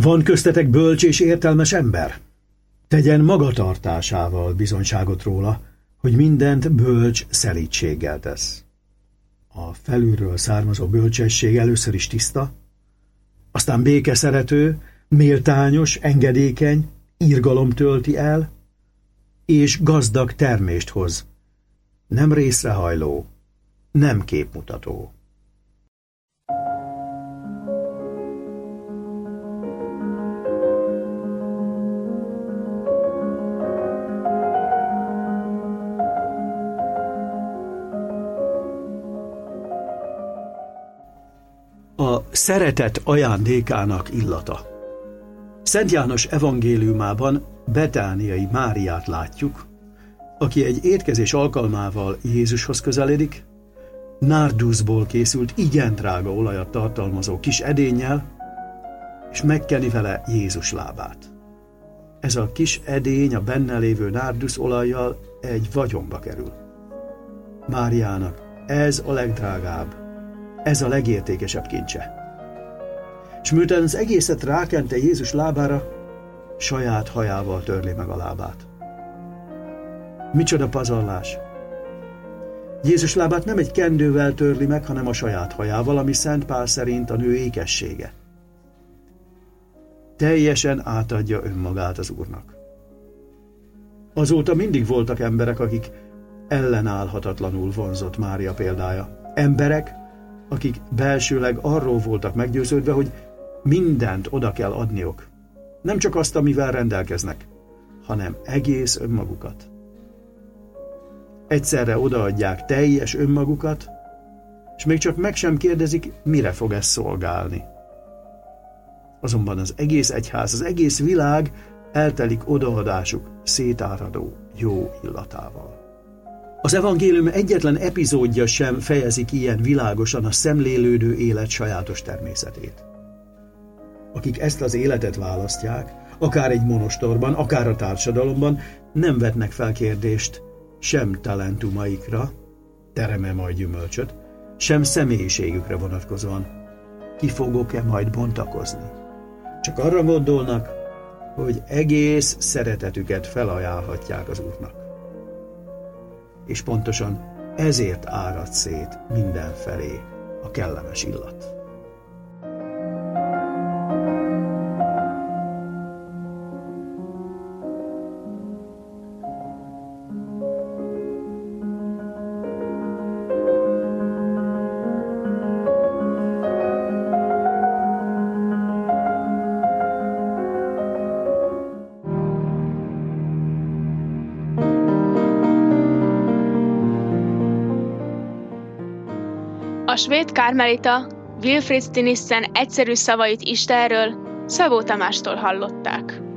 Van köztetek bölcs és értelmes ember? Tegyen magatartásával bizonyságot róla, hogy mindent bölcs szelídséggel tesz. A felülről származó bölcsesség először is tiszta, aztán békeszerető, méltányos, engedékeny, irgalom tölti el, és gazdag termést hoz. Nem részrehajló, nem képmutató. A szeretet ajándékának illata. Szent János evangéliumában Betániai Máriát látjuk, aki egy étkezés alkalmával Jézushoz közeledik, nárduszból készült igen drága olajat tartalmazó kis edénnyel, és megkeni vele Jézus lábát. Ez a kis edény a benne lévő nárdusz olajjal egy vagyonba kerül. Máriának ez a legdrágább, ez a legértékesebb kincse. És miután az egészet rákente Jézus lábára, saját hajával törli meg a lábát. Micsoda pazarlás! Jézus lábát nem egy kendővel törli meg, hanem a saját hajával, ami Szent Pál szerint a nő ékessége. Teljesen átadja önmagát az Úrnak. Azóta mindig voltak emberek, akik ellenállhatatlanul vonzott Mária példája. Emberek, akik belsőleg arról voltak meggyőződve, hogy mindent oda kell adniuk. Nem csak azt, amivel rendelkeznek, hanem egész önmagukat. Egyszerre odaadják teljes önmagukat, és még csak meg sem kérdezik, mire fog ez szolgálni. Azonban az egész egyház, az egész világ eltelik odaadásuk szétáradó jó illatával. Az evangélium egyetlen epizódja sem fejezi ki ilyen világosan a szemlélődő élet sajátos természetét. Akik ezt az életet választják, akár egy monostorban, akár a társadalomban, nem vetnek fel kérdést sem talentumaikra, terem-e majd gyümölcsöt, sem személyiségükre vonatkozóan, ki fogok-e majd bontakozni. Csak arra gondolnak, hogy egész szeretetüket felajánlhatják az Úrnak. És pontosan ezért árad szét mindenfelé a kellemes illat. A svéd karmelita Wilfrid Stinissen egyszerű szavait Istenről Szabó Tamástól hallották.